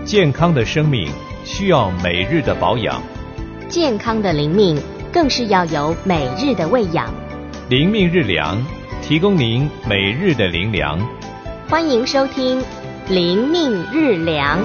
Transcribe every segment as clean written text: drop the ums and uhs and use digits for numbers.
健康的生命需要每日的保养， 健康的灵命更是要有每日的喂养。 灵命日粮，提供您每日的灵粮。 欢迎收听灵命日粮。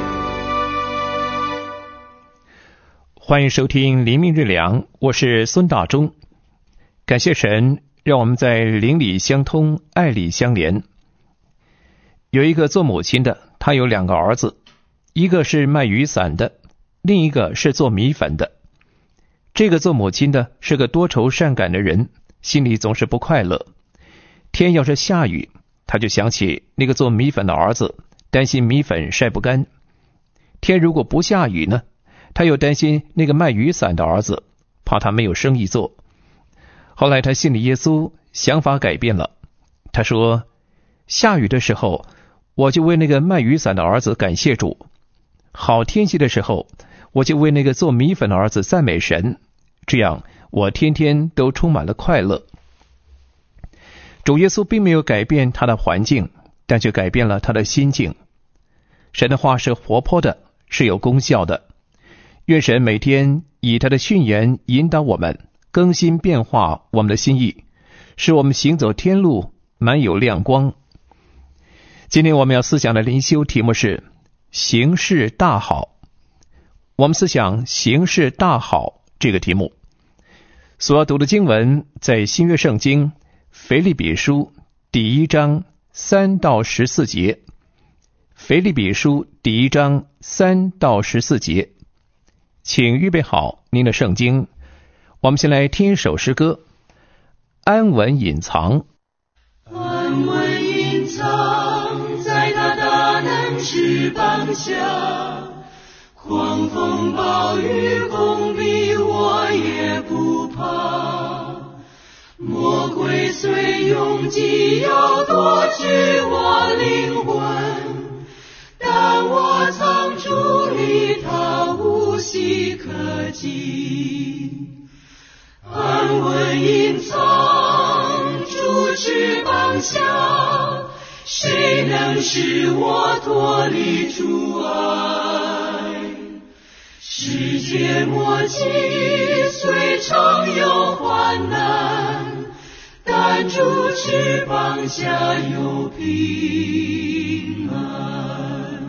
欢迎收听灵命日粮，我是孙大中。感谢神，让我们在灵里相通，爱里相连。有一个做母亲的，她有2个儿子，一个是卖雨伞的，另一个是做米粉的。这个做母亲的是个多愁善感的人，心里总是不快乐。天要是下雨，他就想起那个做米粉的儿子，担心米粉晒不干。天如果不下雨呢，他又担心那个卖雨伞的儿子，怕他没有生意做。后来他信了耶稣，想法改变了。他说，下雨的时候，我就为那个卖雨伞的儿子感谢主；好天气的时候，我就为那个做米粉的儿子赞美神。这样我天天都充满了快乐。主耶稣并没有改变他的环境，但却改变了他的心境。神的话是活泼的，是有功效的。愿神每天以他的训言引导我们，更新变化我们的心意，使我们行走天路满有亮光。今天我们要思想的灵修题目是行事大好。我们思想行事大好这个题目。所要读的经文在新约圣经腓立比书第1章3到14节。腓立比书第1章3到14节。请预备好您的圣经，我们先来听一首诗歌，安稳隐藏。 安稳隐藏在他大能翅膀下，狂风暴雨攻逼我也不怕，魔鬼虽拥挤要夺取我灵魂，但我藏住离他无隙可及。安稳隐藏主翅膀下，谁能使我脱离主爱？世界末期虽常有患难，但主翅膀下有平安。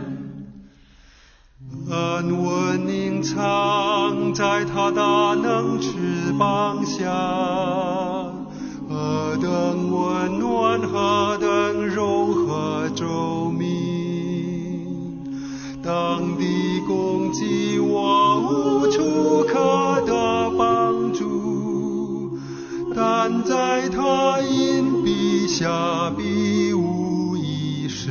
安稳隐藏在他大能翅膀下，何等温暖，何等柔和周密。当地攻击我无处可得帮助，但在他隐蔽下必无一失。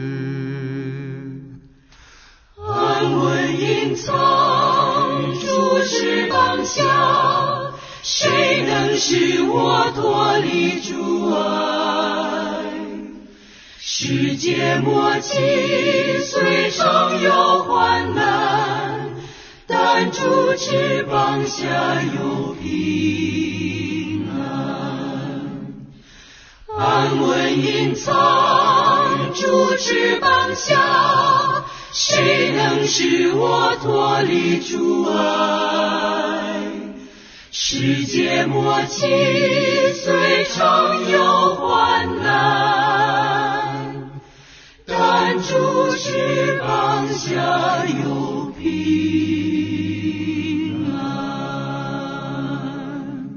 安稳隐藏主翅膀下，谁能使我脱离主爱？世界末期虽常有患难，但主翅膀下有平安。安稳隐藏主翅膀下，谁能使我脱离主爱？世界末期虽常有患难，但主翅膀下有平安。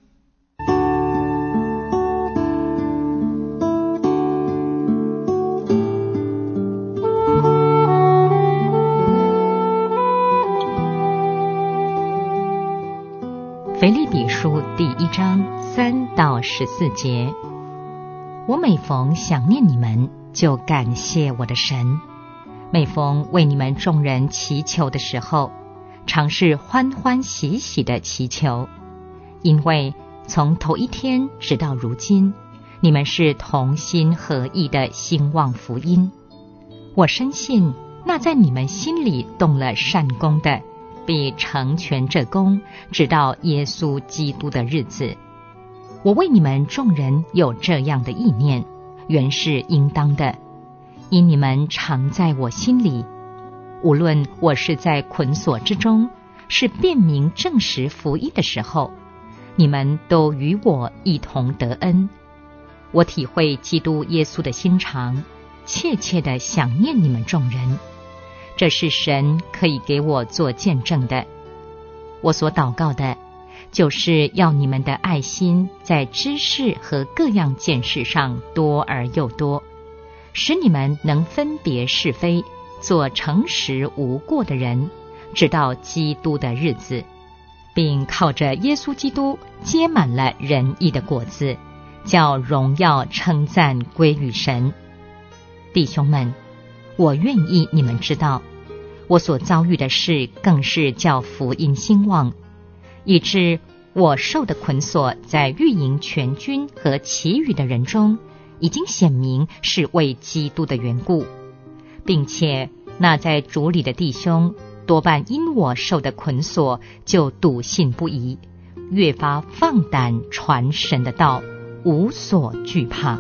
腓立比书第1章3到14节。我每逢想念你们，就感谢我的神；每逢为你们众人祈求的时候，常是欢欢喜喜的祈求，因为从头一天直到如今，你们是同心合意的兴旺福音。我深信，那在你们心里动了善工的，必成全这工，直到耶稣基督的日子。我为你们众人有这样的意念，原是应当的，因你们常在我心里。 无论我是在捆锁之中，是辨明证实福音的时候，你们都与我一同得恩。我体会基督耶稣的心肠，切切地想念你们众人，这是神可以给我做见证的。我所祷告的，就是要你们的爱心在知识和各样见识上多而又多，使你们能分别是非，做诚实无过的人，直到基督的日子，并靠着耶稣基督结满了仁义的果子，叫荣耀称赞归于神。弟兄们，我愿意你们知道，我所遭遇的事更是叫福音兴旺，以致我受的捆锁在御营全军和其余的人中，已经显明是为基督的缘故，并且那在主里的弟兄多半因我受的捆锁就笃信不疑，越发放胆传神的道，无所惧怕。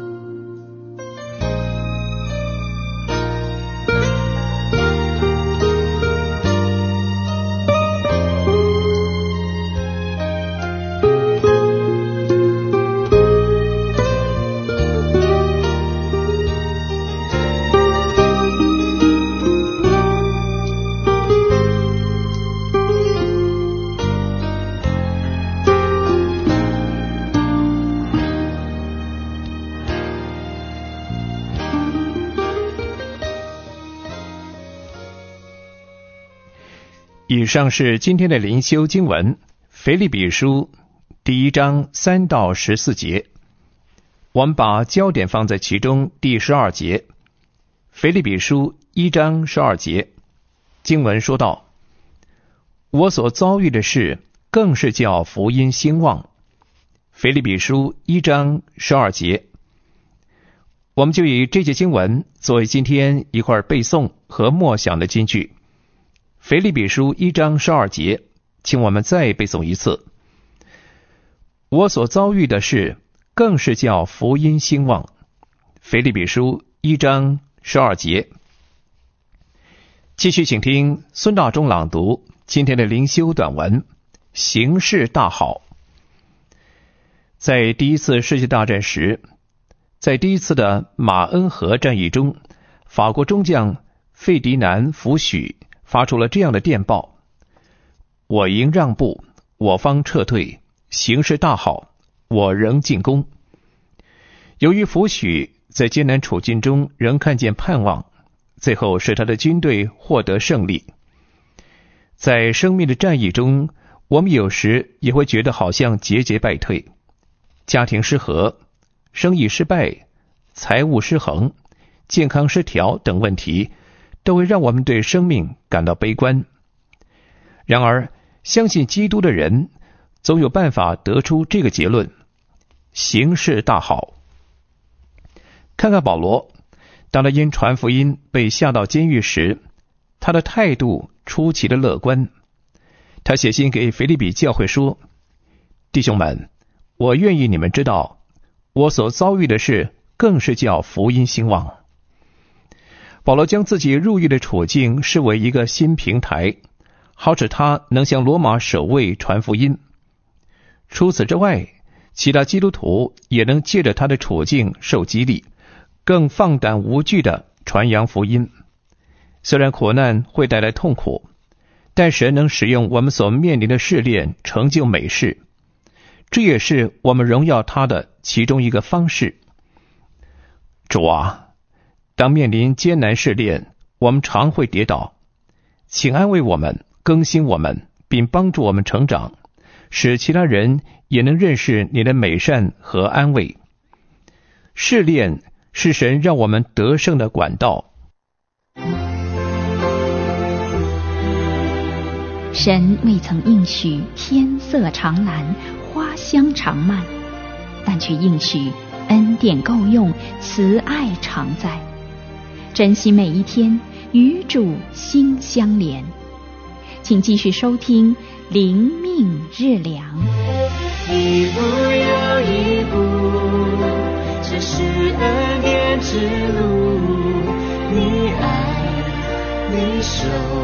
以上是今天的灵修经文，腓立比书第1章3到14节。我们把焦点放在其中第12节。腓立比书1章12节，经文说道：我所遭遇的事，更是叫福音兴旺。腓立比书1章12节。我们就以这节经文作为今天一块背诵和默想的金句。腓立比书1章12节，请我们再背诵一次。我所遭遇的事，更是叫福音兴旺。腓立比书1章12节。继续请听孙大中朗读今天的灵修短文，形势大好。在第一次世界大战时，在第一次的马恩河战役中，法国中将费迪南·福许发出了这样的电报：我应让步，我方撤退，形势大好，我仍进攻。由于福许在艰难处境中仍看见盼望，最后使他的军队获得胜利。在生命的战役中，我们有时也会觉得好像节节败退，家庭失和，生意失败，财务失衡，健康失调等问题都会让我们对生命感到悲观。然而，相信基督的人总有办法得出这个结论：形势大好。看看保罗，当他因传福音被下到监狱时，他的态度出奇的乐观。他写信给腓立比教会说：弟兄们，我愿意你们知道，我所遭遇的事，更是叫福音兴旺。保罗将自己入狱的处境视为一个新平台，好使他能向罗马守卫传福音。除此之外，其他基督徒也能借着他的处境受激励，更放胆无惧地传扬福音。虽然苦难会带来痛苦，但神能使用我们所面临的试炼成就美事，这也是我们荣耀他的其中一个方式。主啊，当面临艰难试炼，我们常会跌倒，请安慰我们，更新我们，并帮助我们成长，使其他人也能认识你的美善和安慰。试炼是神让我们得胜的管道。 神未曾应许天色常蓝，花香常漫，但却应许恩典够用，慈爱常在。珍惜每一天，与主心相连。请继续收听灵命日粮。 一步又一步，这是恩典之路，你爱，你守。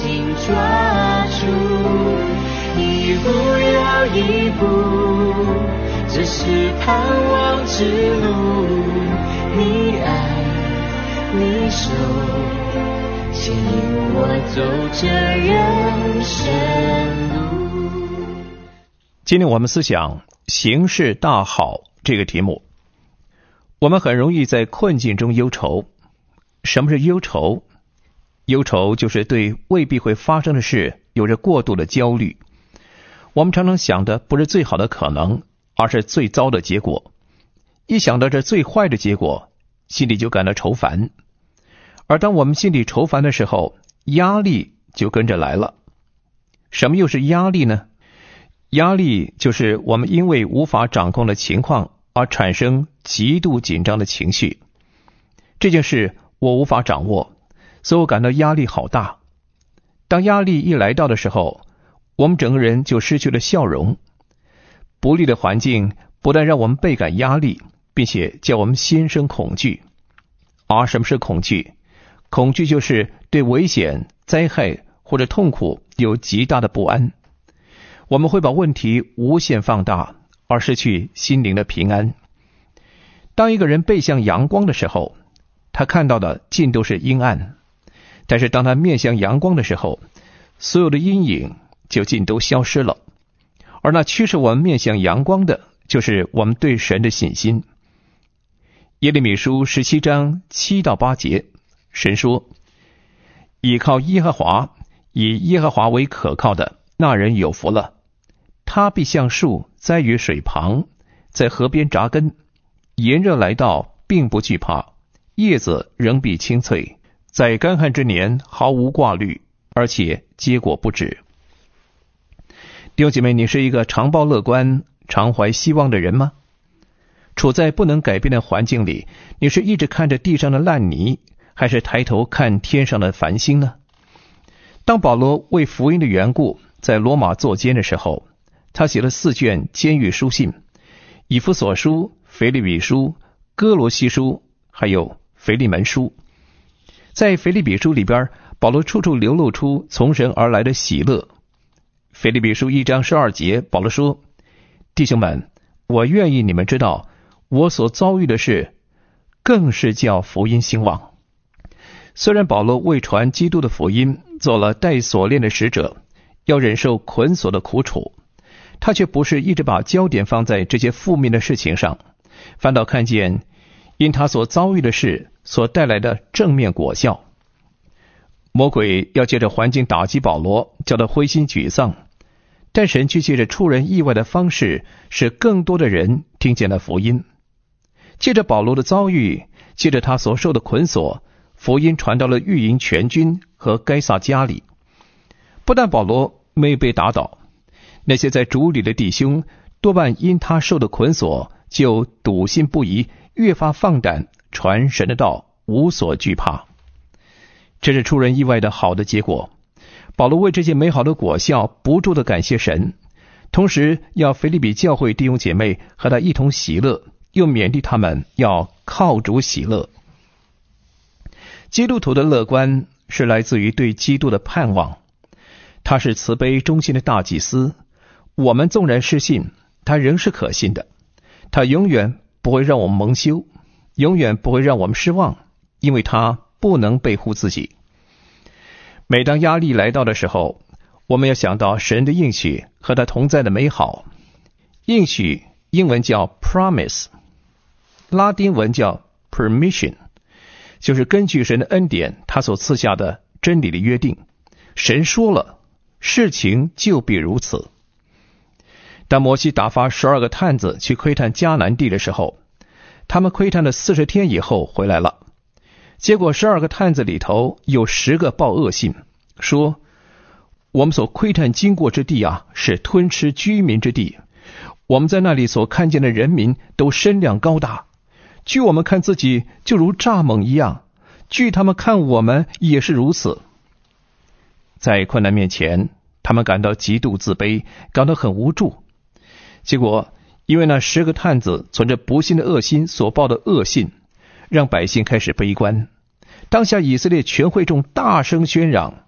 紧抓住，一步又一步，这是盼望之路。你爱，你手，牵引我走这人生路。 今天我们思想形势大好这个题目。我们很容易在困境中忧愁。什么是忧愁？忧愁就是对未必会发生的事有着过度的焦虑。我们常常想的不是最好的可能，而是最糟的结果。一想到这最坏的结果，心里就感到愁烦。而当我们心里愁烦的时候，压力就跟着来了。什么又是压力呢？压力就是我们因为无法掌控的情况而产生极度紧张的情绪。这件事我无法掌握，所以我感到压力好大。当压力一来到的时候，我们整个人就失去了笑容。不利的环境不但让我们倍感压力，并且叫我们心生恐惧。而什么是恐惧？恐惧就是对危险、灾害或者痛苦有极大的不安。我们会把问题无限放大，而失去心灵的平安。当一个人背向阳光的时候，他看到的尽都是阴暗，但是当他面向阳光的时候，所有的阴影就尽都消失了。而那驱使我们面向阳光的，就是我们对神的信心。耶利米书17章7到8节，神说：倚靠耶和华，以耶和华为可靠的，那人有福了。他必像树栽于水旁，在河边扎根，炎热来到并不惧怕，叶子仍必青翠，在干旱之年毫无挂虑，而且结果不止。弟兄姐妹，你是一个常抱乐观、常怀希望的人吗？处在不能改变的环境里，你是一直看着地上的烂泥，还是抬头看天上的繁星呢？当保罗为福音的缘故在罗马坐监的时候，他写了4卷监狱书信：以弗所书、腓立比书、哥罗西书，还有腓利门书。在腓立比书里边，保罗处处流露出从神而来的喜乐。腓立比书1章12节，保罗说：弟兄们，我愿意你们知道，我所遭遇的事更是叫福音兴旺。虽然保罗为传基督的福音做了带锁链的使者，要忍受捆锁的苦楚，他却不是一直把焦点放在这些负面的事情上，反倒看见因他所遭遇的事所带来的正面果效。魔鬼要借着环境打击保罗，叫他灰心沮丧，但神却借着出人意外的方式，使更多的人听见了福音。借着保罗的遭遇，借着他所受的捆锁，福音传到了御营全军和该撒家里。不但保罗没被打倒，那些在主里的弟兄多半因他受的捆锁，就笃信不疑，越发放胆传神的道，无所惧怕。这是出人意外的好的结果。保罗为这些美好的果效不住地感谢神，同时要腓立比教会弟兄姐妹和他一同喜乐，又勉励他们要靠主喜乐。基督徒的乐观是来自于对基督的盼望。他是慈悲忠心的大祭司，我们纵然失信，他仍是可信的。他永远不会让我们蒙羞，永远不会让我们失望，因为他不能背负自己。每当压力来到的时候，我们要想到神的应许和他同在的美好。应许英文叫 promise， 拉丁文叫 permission， 就是根据神的恩典，他所赐下的真理的约定。神说了，事情就必如此。当摩西打发12个探子去窥探迦南地的时候，他们窥探了40天以后回来了。结果12个探子里头有10个报恶信，说我们所窥探经过之地啊，是吞吃居民之地。我们在那里所看见的人民都身量高大，据我们看自己就如蚱蜢一样，据他们看我们也是如此。在困难面前，他们感到极度自卑，感到很无助。结果因为那10个探子存着不信的恶心所报的恶信，让百姓开始悲观。当下以色列全会众大声喧嚷，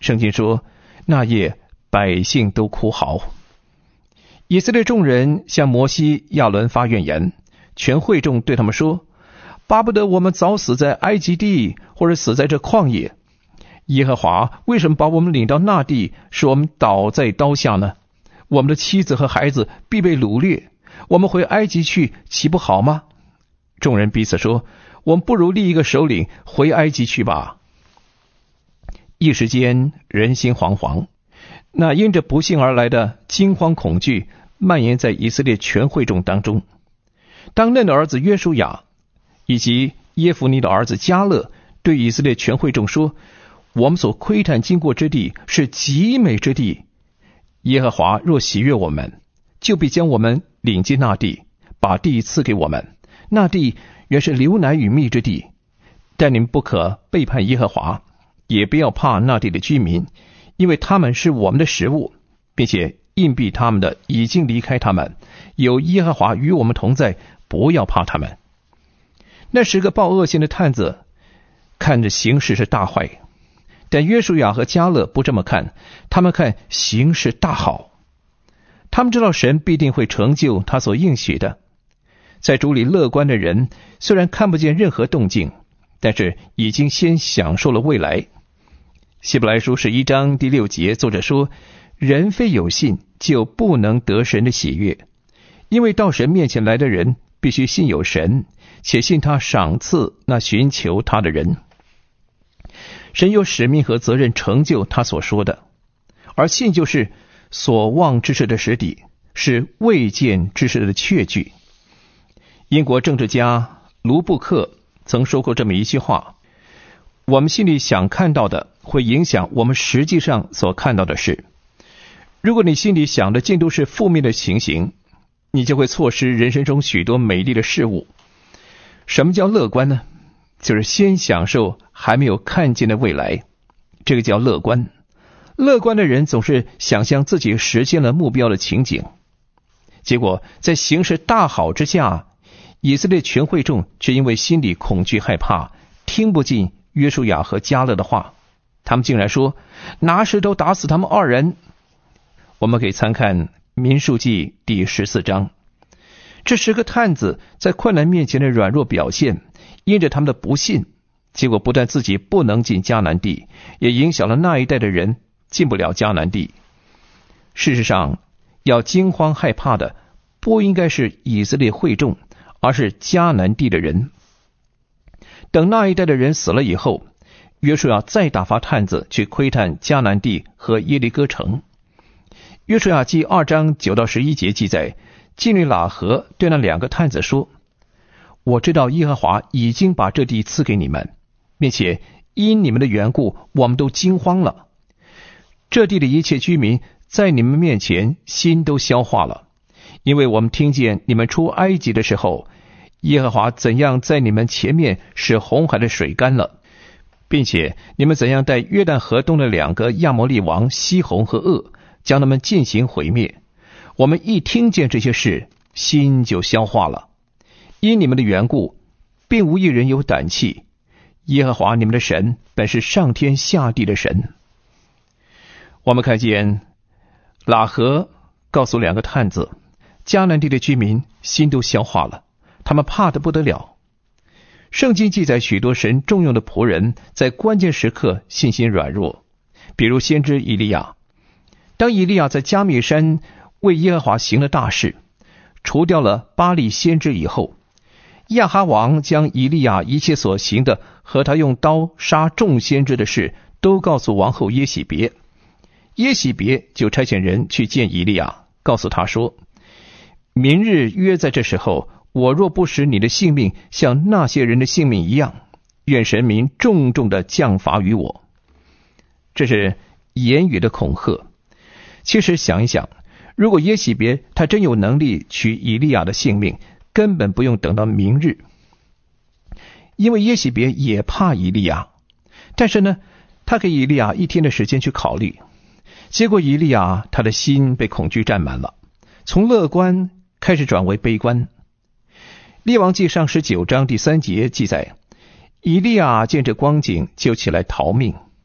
圣经说，那夜百姓都哭嚎。以色列众人向摩西、亚伦发怨言，全会众对他们说，巴不得我们早死在埃及地，或者死在这旷野。耶和华为什么把我们领到那地，使我们倒在刀下呢？我们的妻子和孩子必被掳掠，我们回埃及去，岂不好吗？众人彼此说，我们不如立一个首领，回埃及去吧。一时间人心惶惶，那因着不幸而来的惊慌恐惧蔓延在以色列全会众当中。当嫩的儿子约书亚以及耶孚尼的儿子迦勒对以色列全会众说，我们所窥探经过之地是极美之地，耶和华若喜悦我们，就必将我们领进那地，把地赐给我们。那地原是流奶与蜜之地，但你们不可背叛耶和华，也不要怕那地的居民，因为他们是我们的食物，并且硬币他们的已经离开他们，有耶和华与我们同在，不要怕他们。那10个报恶信的探子看着形势是大坏，但约书亚和迦勒不这么看，他们看形势大好。他们知道神必定会成就他所应许的。在主里乐观的人虽然看不见任何动静，但是已经先享受了未来。希伯来书11章第6节，作者说，人非有信就不能得神的喜悦，因为到神面前来的人必须信有神，且信他赏赐那寻求他的人。神有使命和责任成就他所说的，而信就是所望之事的实底，是未见之事的确据。英国政治家卢布克曾说过这么一句话，我们心里想看到的会影响我们实际上所看到的事。如果你心里想的尽都是负面的情形，你就会错失人生中许多美丽的事物。什么叫乐观呢？就是先享受还没有看见的未来，这个叫乐观。乐观的人总是想象自己实现了目标的情景，结果在形势大好之下，以色列全会众却因为心里恐惧害怕，听不进约书亚和迦勒的话，他们竟然说，拿石头打死他们2人。我们可以参看民数记第14章。这10个探子在困难面前的软弱表现，因着他们的不信，结果不但自己不能进迦南地，也影响了那一代的人进不了迦南地。事实上，要惊慌害怕的不应该是以色列会众，而是迦南地的人。等那一代的人死了以后，约书亚再打发探子去窥探迦南地和耶利哥城。约书亚记2章9到11节记载，基律喇合对那2个探子说，我知道耶和华已经把这地赐给你们，并且因你们的缘故，我们都惊慌了。这地的一切居民在你们面前心都消化了，因为我们听见你们出埃及的时候，耶和华怎样在你们前面使红海的水干了，并且你们怎样带约旦河东的2个亚摩利王西宏和噩，将他们进行毁灭。我们一听见这些事，心就消化了。因你们的缘故，并无一人有胆气。耶和华你们的神本是上天下地的神。我们看见喇合告诉2个探子，迦南地的居民心都消化了，他们怕得不得了。圣经记载许多神重用的仆人在关键时刻信心软弱，比如先知以利亚。当以利亚在迦密山为耶和华行了大事，除掉了巴力先知以后，亚哈王将以利亚一切所行的和他用刀杀众先知的事都告诉王后耶洗别。耶洗别就差遣人去见以利亚，告诉他说，明日约在这时候，我若不使你的性命像那些人的性命一样，愿神明重重的降罚于我。这是言语的恐吓。其实想一想，如果耶洗别他真有能力取以利亚的性命，根本不用等到明日。因为耶洗别也怕以利亚，但是呢，他给以利亚1天的时间去考虑。结果以利亚他的心被恐惧占满了，从乐观开始转为悲观。列王记上19章第3节记载，以利亚见这光景就起来逃命，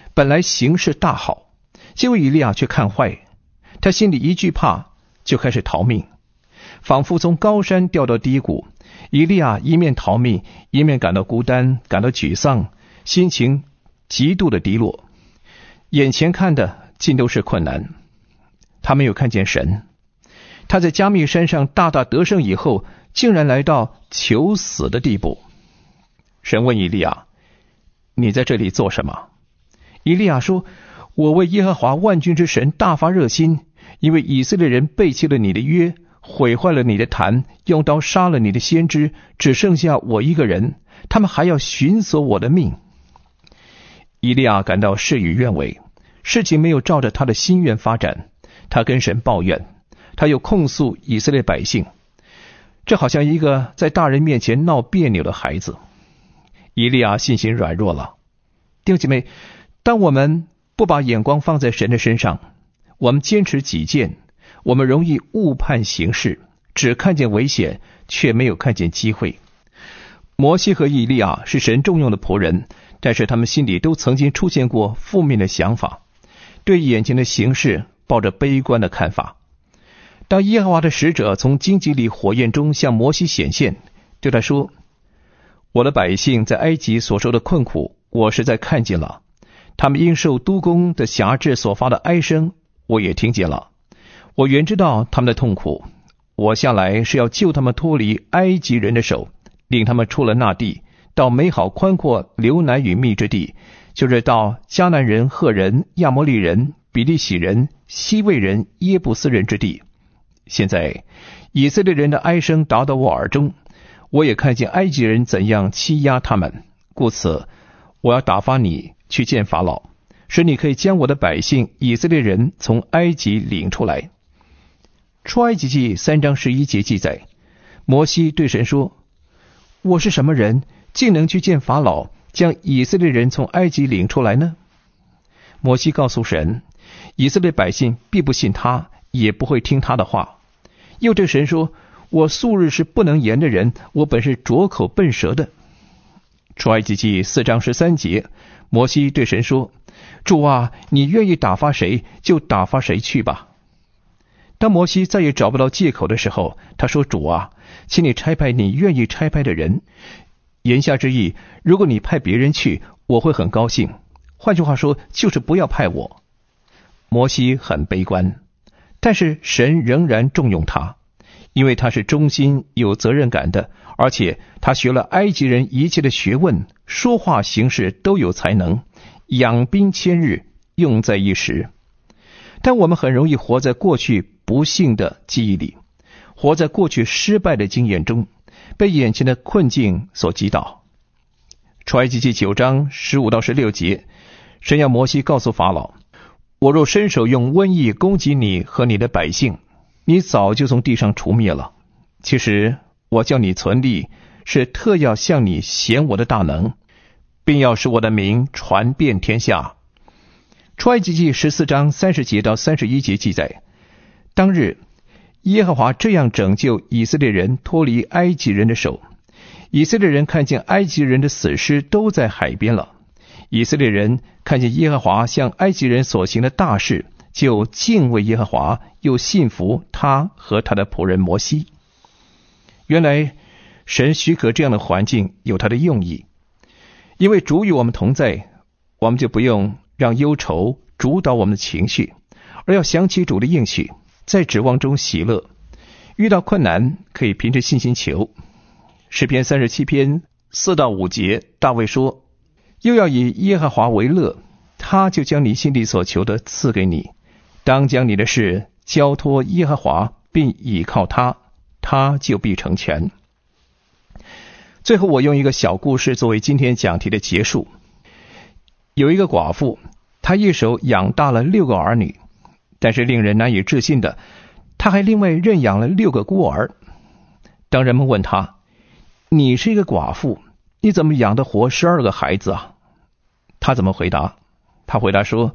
本来形势大好，结果以利亚却看坏，他心里一惧怕，就开始逃命，仿佛从高山掉到低谷。以利亚一面逃命，一面感到孤单，感到沮丧，心情极度的低落。眼前看的尽都是困难，他没有看见神。他在加密山上大大得胜以后，竟然来到求死的地步。神问以利亚：你在这里做什么？以利亚说：我为耶和华万军之神大发热心，因为以色列人背弃了你的约，毁坏了你的坛，用刀杀了你的先知，只剩下我一个人，他们还要寻索我的命。以利亚感到事与愿违，事情没有照着他的心愿发展，他跟神抱怨，他又控诉以色列百姓，这好像一个在大人面前闹别扭的孩子。以利亚信心软弱了。弟兄姐妹，当我们不把眼光放在神的身上，我们坚持己见，我们容易误判形势，只看见危险，却没有看见机会。摩西和以利亚是神重用的仆人，但是他们心里都曾经出现过负面的想法，对眼前的形势抱着悲观的看法。当耶和华的使者从荆棘里火焰中向摩西显现，对他说：我的百姓在埃及所受的困苦，我实在看见了，他们因受督工的辖制所发的哀声，我也听见了。我原知道他们的痛苦，我下来是要救他们脱离埃及人的手，领他们出了那地，到美好宽阔流奶与蜜之地，就是到迦南人、赫人、亚摩利人、比利洗人、西魏人、耶布斯人之地。现在以色列人的哀声达到我耳中，我也看见埃及人怎样欺压他们，故此我要打发你去见法老，使你可以将我的百姓以色列人从埃及领出来。出埃及记3章11节记载，摩西对神说：我是什么人，竟能去见法老，将以色列人从埃及领出来呢？摩西告诉神，以色列百姓必不信他，也不会听他的话。又对神说：我素日是不能言的人，我本是拙口笨舌的。出埃及记4章13节，摩西对神说：主啊，你愿意打发谁，就打发谁去吧。当摩西再也找不到借口的时候，他说：主啊，请你差派你愿意差派的人。言下之意，如果你派别人去，我会很高兴。换句话说，就是不要派我。摩西很悲观，但是神仍然重用他，因为他是忠心有责任感的，而且他学了埃及人一切的学问，说话行事都有才能，养兵千日，用在一时。但我们很容易活在过去不幸的记忆里，活在过去失败的经验中，被眼前的困境所击倒。出埃及记9章15到16节，神要摩西告诉法老：我若伸手用瘟疫攻击你和你的百姓，你早就从地上除灭了。其实我叫你存立，是特要向你显我的大能，并要使我的名传遍天下。出埃及记14章30节到31节记载，当日耶和华这样拯救以色列人脱离埃及人的手。以色列人看见埃及人的死尸都在海边了，以色列人看见耶和华向埃及人所行的大事，就敬畏耶和华，又信服他和他的仆人摩西。原来神许可这样的环境有他的用意，因为主与我们同在，我们就不用让忧愁主导我们的情绪，而要想起主的应许，在指望中喜乐。遇到困难可以凭着信心求。诗篇37篇4到5节，大卫说：又要以耶和华为乐，他就将你心里所求的赐给你。当将你的事交托耶和华，并倚靠他，他就必成全。最后我用一个小故事作为今天讲题的结束。有一个寡妇，她一手养大了6个儿女，但是令人难以置信的，她还另外认养了6个孤儿。当人们问她：你是一个寡妇，你怎么养得活12个孩子啊？她怎么回答？她回答说：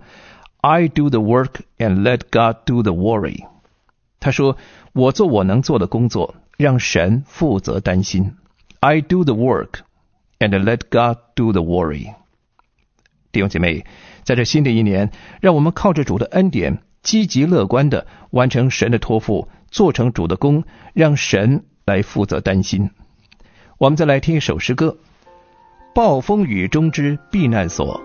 I do the work and let God do the worry。 她说：我做我能做的工作，让神负责担心。 I do the work and let God do the worry。 弟弟兄姐妹，在这新的一年，让我们靠着主的恩典，积极乐观地完成神的托付，做成主的工，让神来负责担心。我们再来听一首诗歌，暴风雨中之避难所。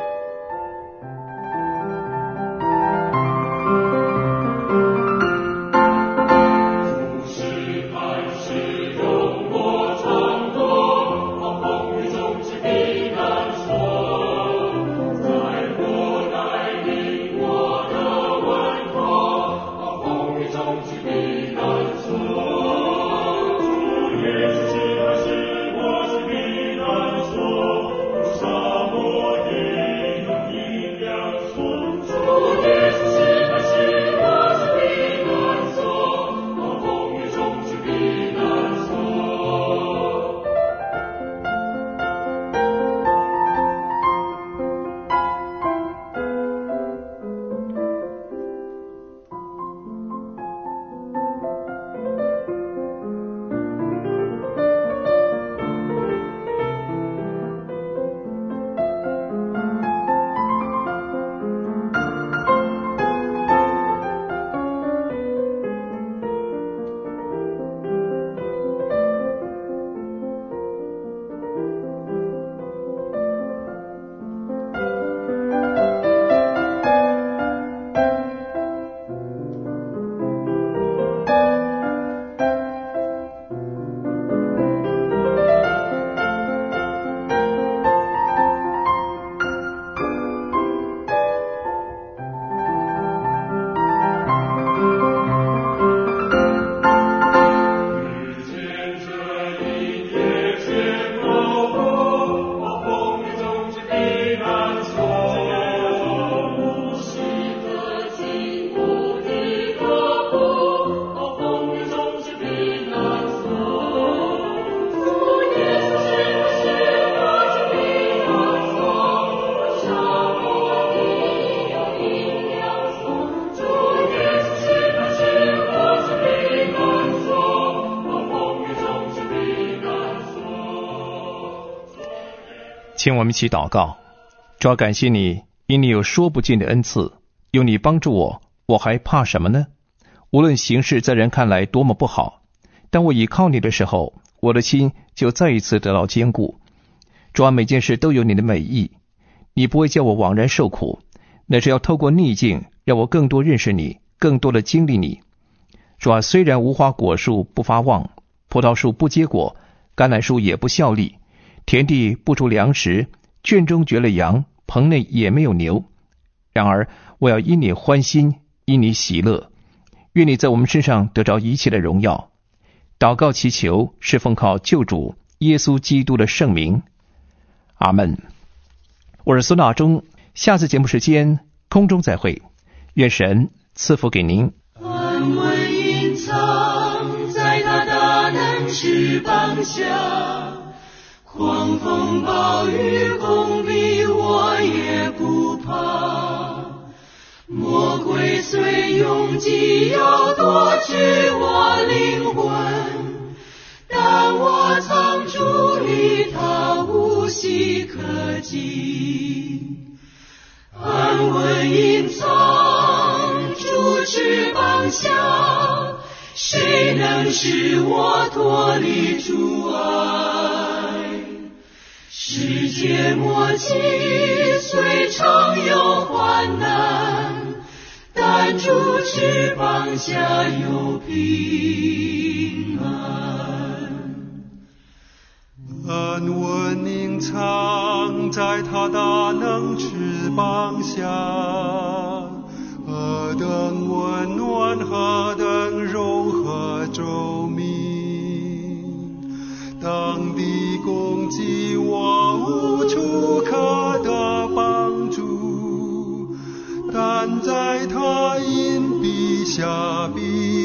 请我们一起祷告。主要感谢你，因你有说不尽的恩赐，有你帮助我，我还怕什么呢？无论形势在人看来多么不好，当我倚靠你的时候，我的心就再一次得到坚固。主要每件事都有你的美意，你不会叫我枉然受苦，乃是要透过逆境让我更多认识你，更多的经历你。主要虽然无花果树不发旺，葡萄树不结果，橄榄树也不效力，田地不出粮食，圈中绝了羊，棚内也没有牛，然而我要因你欢心，因你喜乐，愿你在我们身上得着一切的荣耀。祷告祈求是奉靠救主耶稣基督的圣名，阿们。我是孙大中，下次节目时间空中再会，愿神赐福给您。 安稳隐藏在他大能翅膀下，狂风暴雨攻逼我也不怕，魔鬼虽拥挤要夺取我灵魂，但我藏主离他无隙可及。安稳隐藏主翅膀下，谁能使我脱离主爱？世界末期虽常有患难，但主翅膀下有平安。 安稳隐藏在他大能翅膀下，何等温暖，何等柔和周密，当地攻击我无处可得帮助，但在他荫庇下必